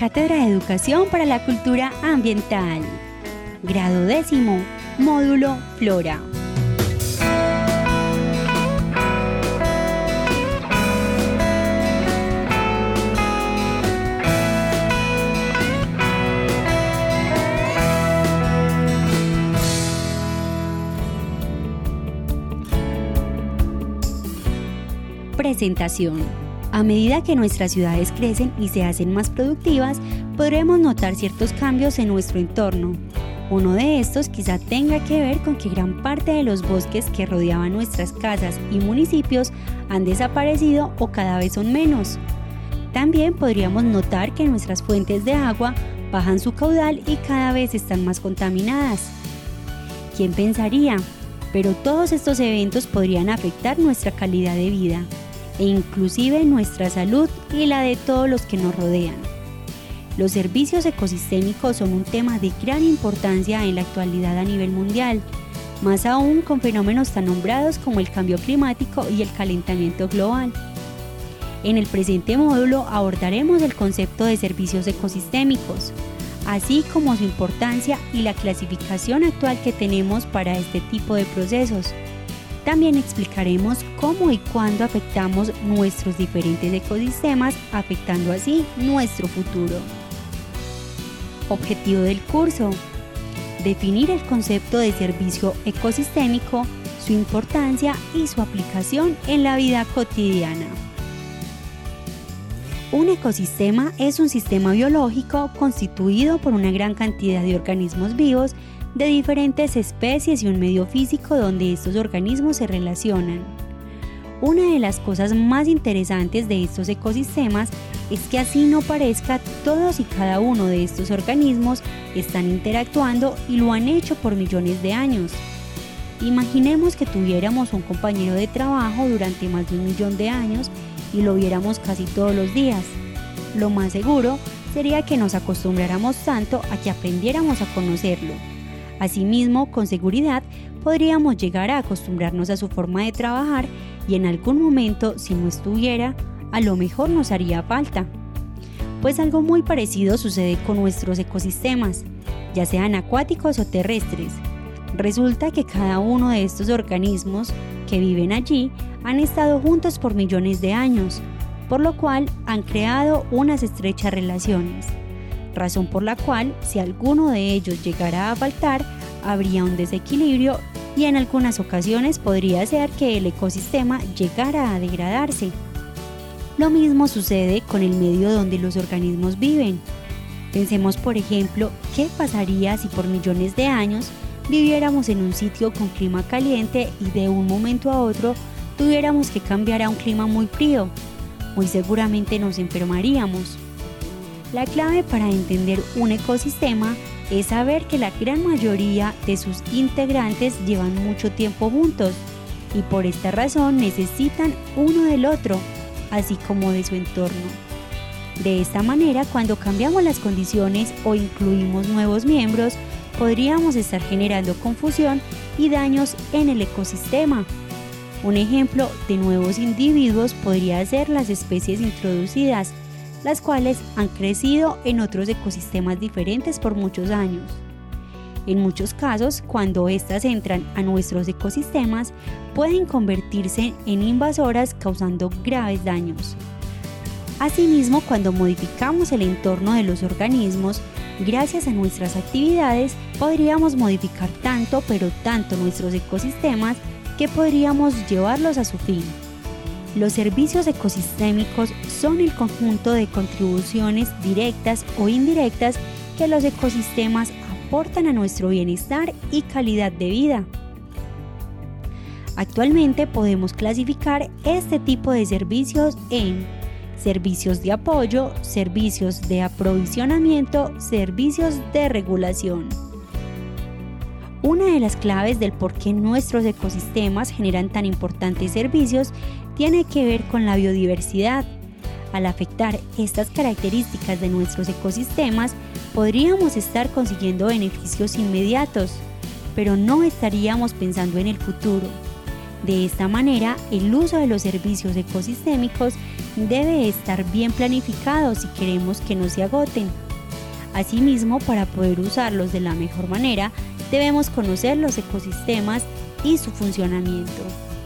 Cátedra de Educación para la Cultura Ambiental. Grado 10º, Módulo Flora. Presentación. A medida que nuestras ciudades crecen y se hacen más productivas, podremos notar ciertos cambios en nuestro entorno. Uno de estos quizá tenga que ver con que gran parte de los bosques que rodeaban nuestras casas y municipios han desaparecido o cada vez son menos. También podríamos notar que nuestras fuentes de agua bajan su caudal y cada vez están más contaminadas. ¿Quién pensaría? Pero todos estos eventos podrían afectar nuestra calidad de vida e inclusive nuestra salud y la de todos los que nos rodean. Los servicios ecosistémicos son un tema de gran importancia en la actualidad a nivel mundial, más aún con fenómenos tan nombrados como el cambio climático y el calentamiento global. En el presente módulo abordaremos el concepto de servicios ecosistémicos, así como su importancia y la clasificación actual que tenemos para este tipo de procesos. También explicaremos cómo y cuándo afectamos nuestros diferentes ecosistemas, afectando así nuestro futuro. Objetivo del curso: definir el concepto de servicio ecosistémico, su importancia y su aplicación en la vida cotidiana. Un ecosistema es un sistema biológico constituido por una gran cantidad de organismos vivos de diferentes especies y un medio físico donde estos organismos se relacionan. Una de las cosas más interesantes de estos ecosistemas es que así no parezca, todos y cada uno de estos organismos están interactuando y lo han hecho por millones de años. Imaginemos que tuviéramos un compañero de trabajo durante más de 1 millón de años y lo viéramos casi todos los días. Lo más seguro sería que nos acostumbráramos tanto a que aprendiéramos a conocerlo. Asimismo, con seguridad, podríamos llegar a acostumbrarnos a su forma de trabajar y en algún momento, si no estuviera, a lo mejor nos haría falta. Pues algo muy parecido sucede con nuestros ecosistemas, ya sean acuáticos o terrestres. Resulta que cada uno de estos organismos que viven allí han estado juntos por millones de años, por lo cual han creado unas estrechas relaciones. Razón por la cual, si alguno de ellos llegara a faltar, habría un desequilibrio y en algunas ocasiones podría ser que el ecosistema llegara a degradarse. Lo mismo sucede con el medio donde los organismos viven. Pensemos, por ejemplo, qué pasaría si por millones de años viviéramos en un sitio con clima caliente y de un momento a otro tuviéramos que cambiar a un clima muy frío. Muy seguramente nos enfermaríamos. La clave para entender un ecosistema es saber que la gran mayoría de sus integrantes llevan mucho tiempo juntos y por esta razón necesitan uno del otro, así como de su entorno. De esta manera, cuando cambiamos las condiciones o incluimos nuevos miembros, podríamos estar generando confusión y daños en el ecosistema. Un ejemplo de nuevos individuos podría ser las especies introducidas, las cuales han crecido en otros ecosistemas diferentes por muchos años. En muchos casos, cuando éstas entran a nuestros ecosistemas, pueden convertirse en invasoras causando graves daños. Asimismo, cuando modificamos el entorno de los organismos, gracias a nuestras actividades, podríamos modificar tanto, pero tanto nuestros ecosistemas que podríamos llevarlos a su fin. Los servicios ecosistémicos son el conjunto de contribuciones directas o indirectas que los ecosistemas aportan a nuestro bienestar y calidad de vida. Actualmente podemos clasificar este tipo de servicios en servicios de apoyo, servicios de aprovisionamiento, servicios de regulación. Una de las claves del por qué nuestros ecosistemas generan tan importantes servicios tiene que ver con la biodiversidad. Al afectar estas características de nuestros ecosistemas, podríamos estar consiguiendo beneficios inmediatos, pero no estaríamos pensando en el futuro. De esta manera, el uso de los servicios ecosistémicos debe estar bien planificado si queremos que no se agoten. Asimismo, para poder usarlos de la mejor manera, debemos conocer los ecosistemas y su funcionamiento.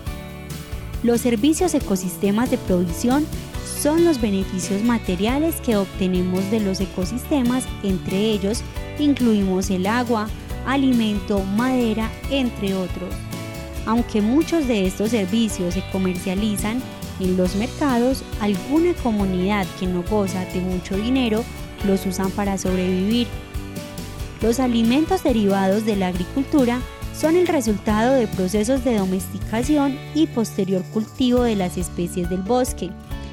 Los servicios ecosistemas de provisión son los beneficios materiales que obtenemos de los ecosistemas. Entre ellos incluimos el agua, alimento, madera, entre otros. Aunque muchos de estos servicios se comercializan en los mercados, alguna comunidad que no goza de mucho dinero los usan para sobrevivir. Los alimentos derivados de la agricultura son el resultado de procesos de domesticación y posterior cultivo de las especies del bosque.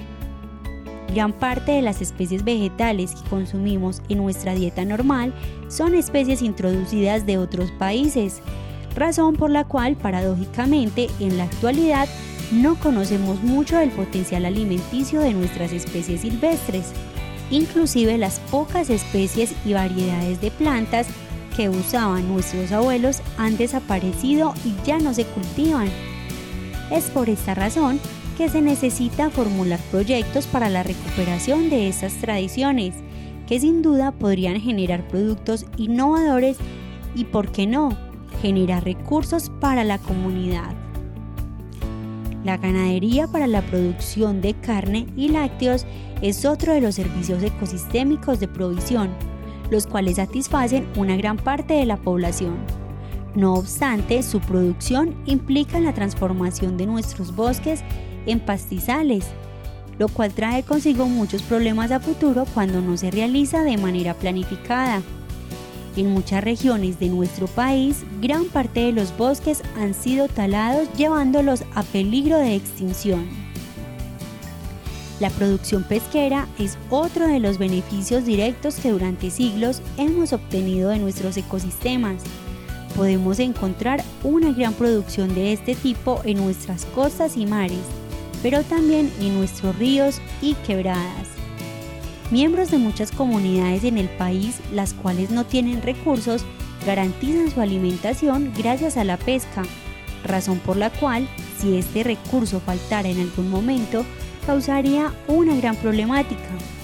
Gran parte de las especies vegetales que consumimos en nuestra dieta normal son especies introducidas de otros países, razón por la cual, paradójicamente, en la actualidad no conocemos mucho del potencial alimenticio de nuestras especies silvestres. Inclusive las pocas especies y variedades de plantas que usaban nuestros abuelos han desaparecido y ya no se cultivan. Es por esta razón que se necesita formular proyectos para la recuperación de estas tradiciones, que sin duda podrían generar productos innovadores y, ¿por qué no?, generar recursos para la comunidad. La ganadería para la producción de carne y lácteos es otro de los servicios ecosistémicos de provisión, los cuales satisfacen una gran parte de la población. No obstante, su producción implica la transformación de nuestros bosques en pastizales, lo cual trae consigo muchos problemas a futuro cuando no se realiza de manera planificada. En muchas regiones de nuestro país, gran parte de los bosques han sido talados, llevándolos a peligro de extinción. La producción pesquera es otro de los beneficios directos que durante siglos hemos obtenido de nuestros ecosistemas. Podemos encontrar una gran producción de este tipo en nuestras costas y mares, pero también en nuestros ríos y quebradas. Miembros de muchas comunidades en el país, las cuales no tienen recursos, garantizan su alimentación gracias a la pesca, razón por la cual, si este recurso faltara en algún momento, causaría una gran problemática.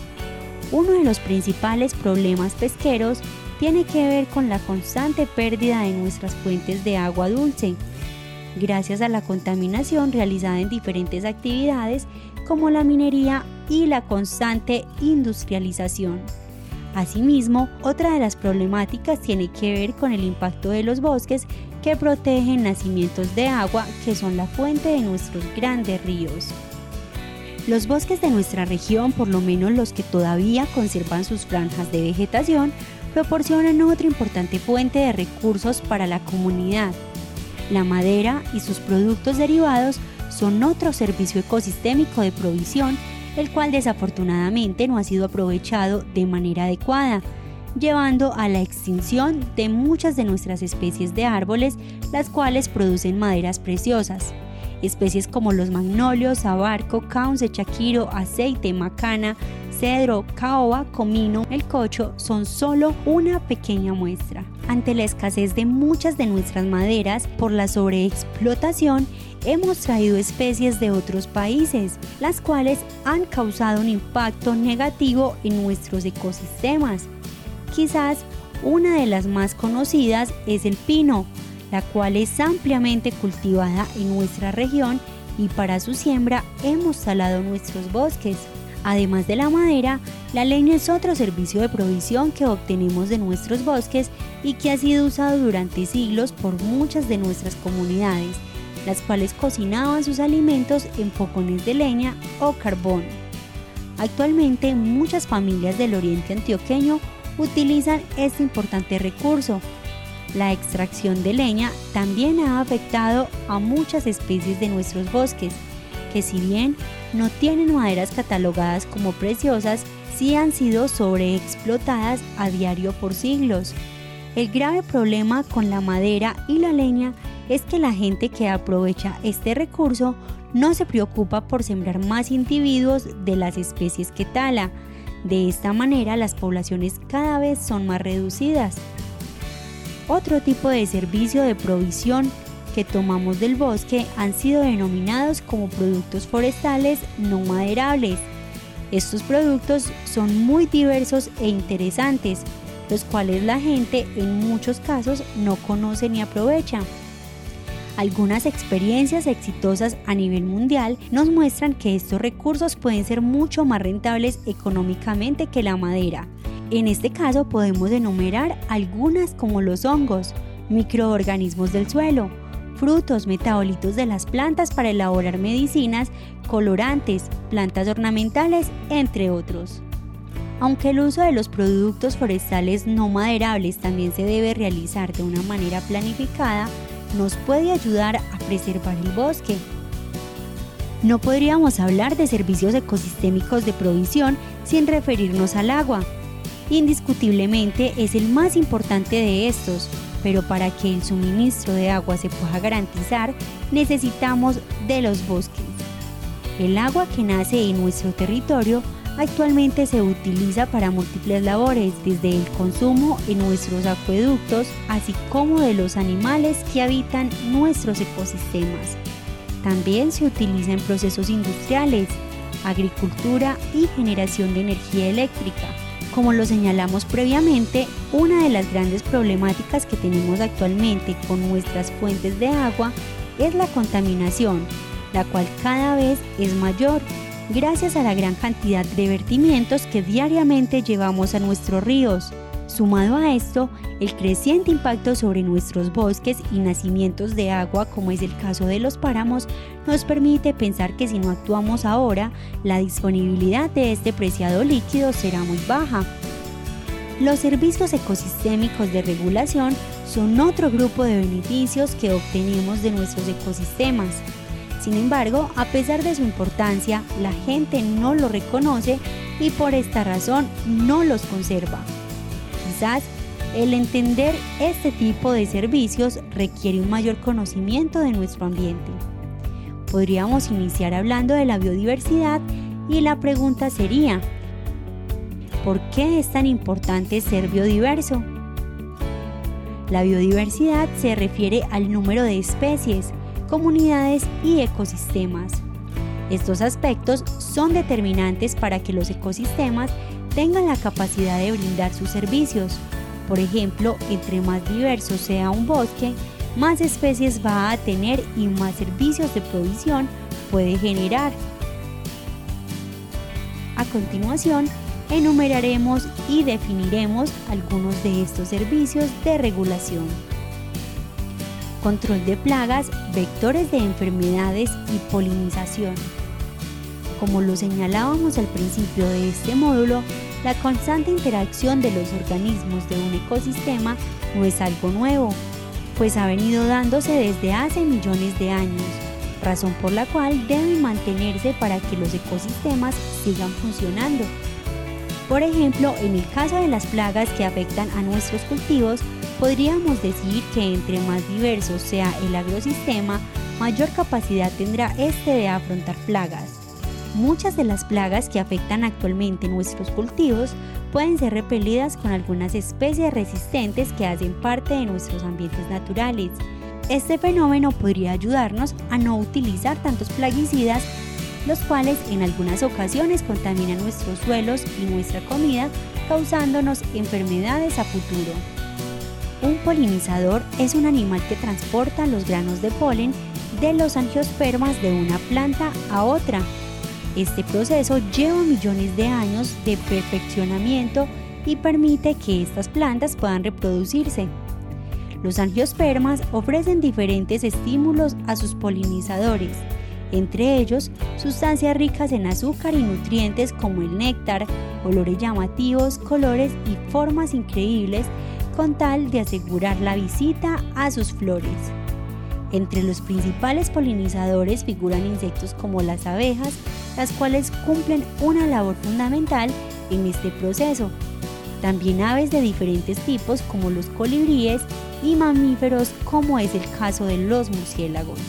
Uno de los principales problemas pesqueros tiene que ver con la constante pérdida de nuestras fuentes de agua dulce, gracias a la contaminación realizada en diferentes actividades como la minería y la constante industrialización. Asimismo, otra de las problemáticas tiene que ver con el impacto de los bosques que protegen nacimientos de agua que son la fuente de nuestros grandes ríos. Los bosques de nuestra región, por lo menos los que todavía conservan sus franjas de vegetación, proporcionan otra importante fuente de recursos para la comunidad. La madera y sus productos derivados son otro servicio ecosistémico de provisión, el cual desafortunadamente no ha sido aprovechado de manera adecuada, llevando a la extinción de muchas de nuestras especies de árboles, las cuales producen maderas preciosas. Especies como los magnolios, abarco, cauce, chaquiro, aceite, macana, cedro, caoba, comino, melcocho son solo una pequeña muestra. Ante la escasez de muchas de nuestras maderas por la sobreexplotación, hemos traído especies de otros países, las cuales han causado un impacto negativo en nuestros ecosistemas. Quizás una de las más conocidas es el pino, la cual es ampliamente cultivada en nuestra región y para su siembra hemos talado nuestros bosques. Además de la madera, la leña es otro servicio de provisión que obtenemos de nuestros bosques y que ha sido usado durante siglos por muchas de nuestras comunidades, las cuales cocinaban sus alimentos en fogones de leña o carbón. Actualmente, muchas familias del oriente antioqueño utilizan este importante recurso. La extracción de leña también ha afectado a muchas especies de nuestros bosques, que si bien no tienen maderas catalogadas como preciosas, sí han sido sobreexplotadas a diario por siglos. El grave problema con la madera y la leña es que la gente que aprovecha este recurso no se preocupa por sembrar más individuos de las especies que tala. De esta manera, las poblaciones cada vez son más reducidas. Otro tipo de servicio de provisión que tomamos del bosque han sido denominados como productos forestales no maderables. Estos productos son muy diversos e interesantes, los cuales la gente en muchos casos no conoce ni aprovecha. Algunas experiencias exitosas a nivel mundial nos muestran que estos recursos pueden ser mucho más rentables económicamente que la madera. En este caso podemos enumerar algunas como los hongos, microorganismos del suelo, frutos, metabolitos de las plantas para elaborar medicinas, colorantes, plantas ornamentales, entre otros. Aunque el uso de los productos forestales no maderables también se debe realizar de una manera planificada, nos puede ayudar a preservar el bosque. No podríamos hablar de servicios ecosistémicos de provisión sin referirnos al agua. Indiscutiblemente es el más importante de estos, pero para que el suministro de agua se pueda garantizar, necesitamos de los bosques. El agua que nace en nuestro territorio actualmente se utiliza para múltiples labores, desde el consumo en nuestros acueductos, así como de los animales que habitan nuestros ecosistemas. También se utiliza en procesos industriales, agricultura y generación de energía eléctrica. Como lo señalamos previamente, una de las grandes problemáticas que tenemos actualmente con nuestras fuentes de agua es la contaminación, la cual cada vez es mayor gracias a la gran cantidad de vertimientos que diariamente llevamos a nuestros ríos. Sumado a esto, el creciente impacto sobre nuestros bosques y nacimientos de agua, como es el caso de los páramos, nos permite pensar que si no actuamos ahora, la disponibilidad de este preciado líquido será muy baja. Los servicios ecosistémicos de regulación son otro grupo de beneficios que obtenemos de nuestros ecosistemas. Sin embargo, a pesar de su importancia, la gente no lo reconoce y por esta razón no los conserva. Quizás el entender este tipo de servicios requiere un mayor conocimiento de nuestro ambiente. Podríamos iniciar hablando de la biodiversidad y la pregunta sería: ¿por qué es tan importante ser biodiverso? La biodiversidad se refiere al número de especies, comunidades y ecosistemas. Estos aspectos son determinantes para que los ecosistemas tengan la capacidad de brindar sus servicios. Por ejemplo, entre más diverso sea un bosque, más especies va a tener y más servicios de provisión puede generar. A continuación, enumeraremos y definiremos algunos de estos servicios de regulación. Control de plagas, vectores de enfermedades y polinización. Como lo señalábamos al principio de este módulo, la constante interacción de los organismos de un ecosistema no es algo nuevo, pues ha venido dándose desde hace millones de años, razón por la cual deben mantenerse para que los ecosistemas sigan funcionando. Por ejemplo, en el caso de las plagas que afectan a nuestros cultivos, podríamos decir que entre más diverso sea el agrosistema, mayor capacidad tendrá este de afrontar plagas. Muchas de las plagas que afectan actualmente nuestros cultivos pueden ser repelidas con algunas especies resistentes que hacen parte de nuestros ambientes naturales. Este fenómeno podría ayudarnos a no utilizar tantos plaguicidas, los cuales en algunas ocasiones contaminan nuestros suelos y nuestra comida, causándonos enfermedades a futuro. Un polinizador es un animal que transporta los granos de polen de los angiospermas de una planta a otra. Este proceso lleva millones de años de perfeccionamiento y permite que estas plantas puedan reproducirse. Los angiospermas ofrecen diferentes estímulos a sus polinizadores, entre ellos sustancias ricas en azúcar y nutrientes como el néctar, olores llamativos, colores y formas increíbles, con tal de asegurar la visita a sus flores. Entre los principales polinizadores figuran insectos como las abejas, las cuales cumplen una labor fundamental en este proceso. También aves de diferentes tipos como los colibríes y mamíferos como es el caso de los murciélagos.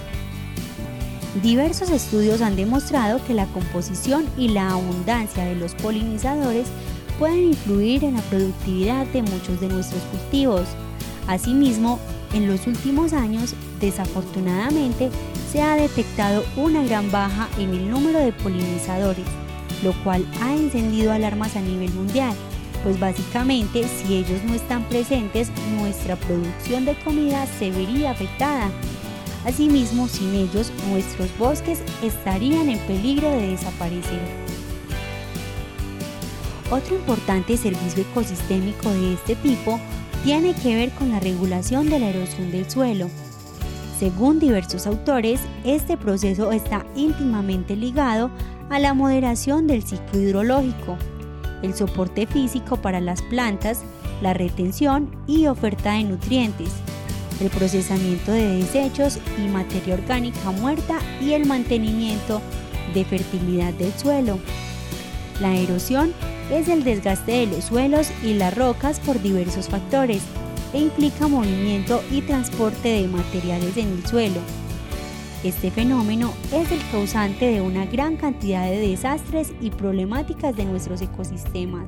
Diversos estudios han demostrado que la composición y la abundancia de los polinizadores pueden influir en la productividad de muchos de nuestros cultivos. Asimismo, En los últimos años, desafortunadamente, se ha detectado una gran baja en el número de polinizadores, lo cual ha encendido alarmas a nivel mundial, pues básicamente si ellos no están presentes, nuestra producción de comida se vería afectada. Asimismo, sin ellos, nuestros bosques estarían en peligro de desaparecer. Otro importante servicio ecosistémico de este tipo tiene que ver con la regulación de la erosión del suelo. Según diversos autores, este proceso está íntimamente ligado a la moderación del ciclo hidrológico, el soporte físico para las plantas, la retención y oferta de nutrientes, el procesamiento de desechos y materia orgánica muerta y el mantenimiento de fertilidad del suelo. La erosión es el desgaste de los suelos y las rocas por diversos factores e implica movimiento y transporte de materiales en el suelo. Este fenómeno es el causante de una gran cantidad de desastres y problemáticas de nuestros ecosistemas.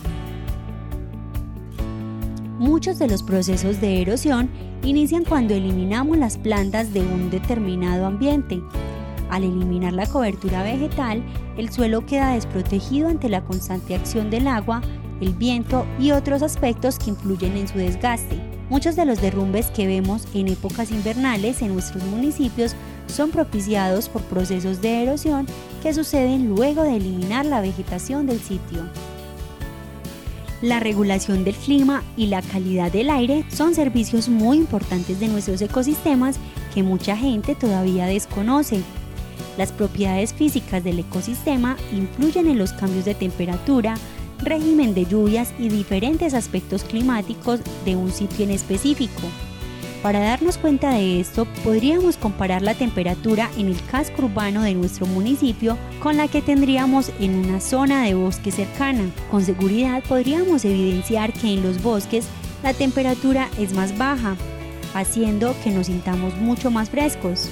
Muchos de los procesos de erosión inician cuando eliminamos las plantas de un determinado ambiente. Al eliminar la cobertura vegetal, el suelo queda desprotegido ante la constante acción del agua, el viento y otros aspectos que influyen en su desgaste. Muchos de los derrumbes que vemos en épocas invernales en nuestros municipios son propiciados por procesos de erosión que suceden luego de eliminar la vegetación del sitio. La regulación del clima y la calidad del aire son servicios muy importantes de nuestros ecosistemas que mucha gente todavía desconoce. Las propiedades físicas del ecosistema influyen en los cambios de temperatura, régimen de lluvias y diferentes aspectos climáticos de un sitio en específico. Para darnos cuenta de esto, podríamos comparar la temperatura en el casco urbano de nuestro municipio con la que tendríamos en una zona de bosque cercana. Con seguridad podríamos evidenciar que en los bosques la temperatura es más baja, haciendo que nos sintamos mucho más frescos.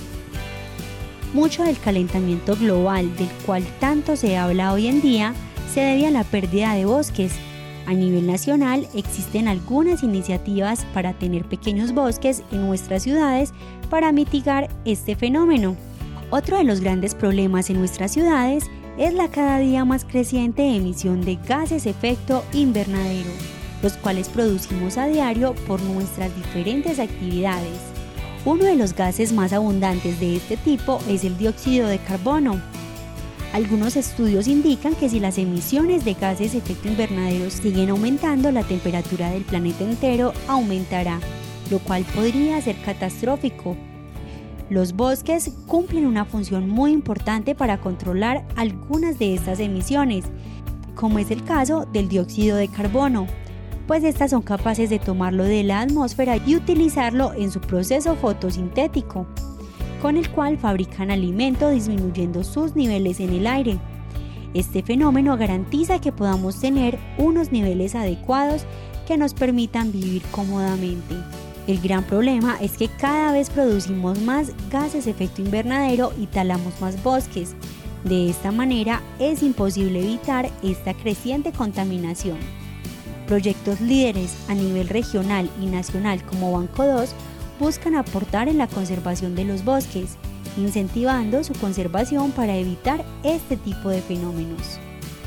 Mucho del calentamiento global del cual tanto se habla hoy en día se debe a la pérdida de bosques. A nivel nacional existen algunas iniciativas para tener pequeños bosques en nuestras ciudades para mitigar este fenómeno. Otro de los grandes problemas en nuestras ciudades es la cada día más creciente emisión de gases efecto invernadero, los cuales producimos a diario por nuestras diferentes actividades. Uno de los gases más abundantes de este tipo es el dióxido de carbono. Algunos estudios indican que si las emisiones de gases de efecto invernadero siguen aumentando, la temperatura del planeta entero aumentará, lo cual podría ser catastrófico. Los bosques cumplen una función muy importante para controlar algunas de estas emisiones, como es el caso del dióxido de carbono, pues estas son capaces de tomarlo de la atmósfera y utilizarlo en su proceso fotosintético, con el cual fabrican alimento disminuyendo sus niveles en el aire. Este fenómeno garantiza que podamos tener unos niveles adecuados que nos permitan vivir cómodamente. El gran problema es que cada vez producimos más gases de efecto invernadero y talamos más bosques. De esta manera es imposible evitar esta creciente contaminación. Proyectos líderes a nivel regional y nacional como Banco 2 buscan aportar en la conservación de los bosques, incentivando su conservación para evitar este tipo de fenómenos.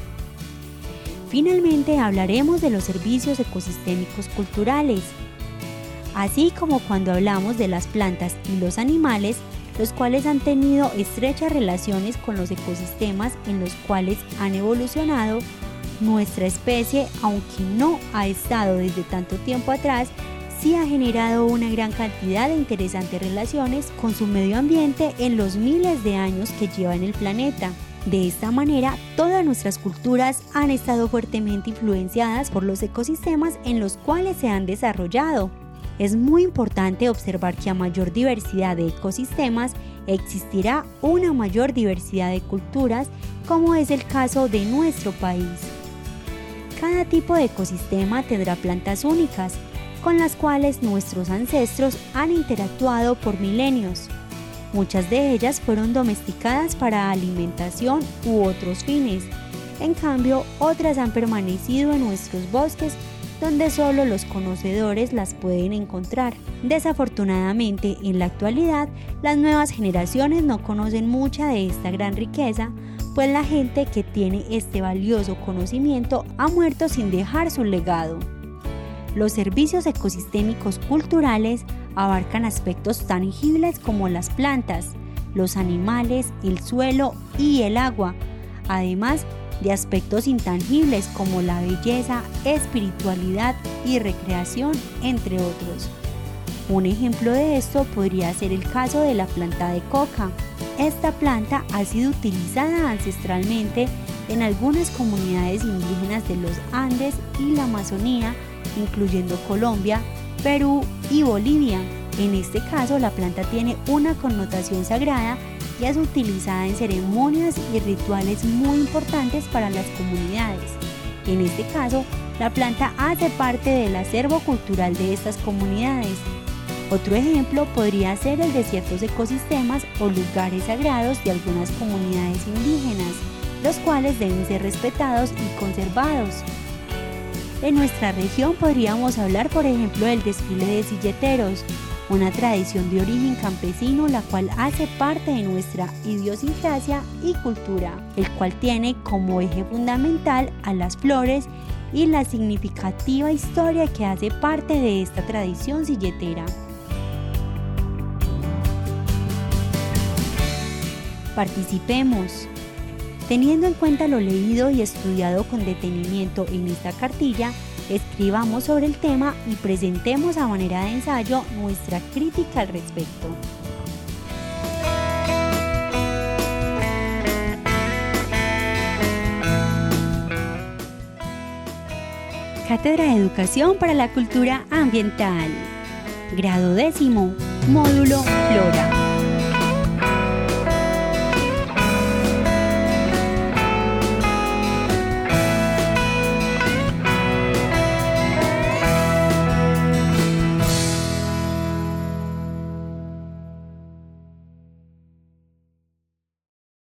Finalmente hablaremos de los servicios ecosistémicos culturales. Así como cuando hablamos de las plantas y los animales, los cuales han tenido estrechas relaciones con los ecosistemas en los cuales han evolucionado, nuestra especie, aunque no ha estado desde tanto tiempo atrás, sí ha generado una gran cantidad de interesantes relaciones con su medio ambiente en los miles de años que lleva en el planeta. De esta manera, todas nuestras culturas han estado fuertemente influenciadas por los ecosistemas en los cuales se han desarrollado. Es muy importante observar que a mayor diversidad de ecosistemas, existirá una mayor diversidad de culturas, como es el caso de nuestro país. Cada tipo de ecosistema tendrá plantas únicas, con las cuales nuestros ancestros han interactuado por milenios. Muchas de ellas fueron domesticadas para alimentación u otros fines. En cambio, otras han permanecido en nuestros bosques donde solo los conocedores las pueden encontrar. Desafortunadamente, en la actualidad, las nuevas generaciones no conocen mucha de esta gran riqueza, pues la gente que tiene este valioso conocimiento ha muerto sin dejar su legado. Los servicios ecosistémicos culturales abarcan aspectos tangibles como las plantas, los animales, el suelo y el agua, además de aspectos intangibles como la belleza, espiritualidad y recreación, entre otros. Un ejemplo de esto podría ser el caso de la planta de coca. Esta planta ha sido utilizada ancestralmente en algunas comunidades indígenas de los Andes y la Amazonía, incluyendo Colombia, Perú y Bolivia. En este caso, la planta tiene una connotación sagrada y es utilizada en ceremonias y rituales muy importantes para las comunidades. En este caso, la planta hace parte del acervo cultural de estas comunidades. Otro ejemplo podría ser el de ciertos ecosistemas o lugares sagrados de algunas comunidades indígenas, los cuales deben ser respetados y conservados. En nuestra región podríamos hablar, por ejemplo, del desfile de silleteros, una tradición de origen campesino la cual hace parte de nuestra idiosincrasia y cultura, el cual tiene como eje fundamental a las flores y la significativa historia que hace parte de esta tradición silletera. Participemos. Teniendo en cuenta lo leído y estudiado con detenimiento en esta cartilla, escribamos sobre el tema y presentemos a manera de ensayo nuestra crítica al respecto. Cátedra de Educación para la Cultura Ambiental. Grado 10º, Módulo Flora.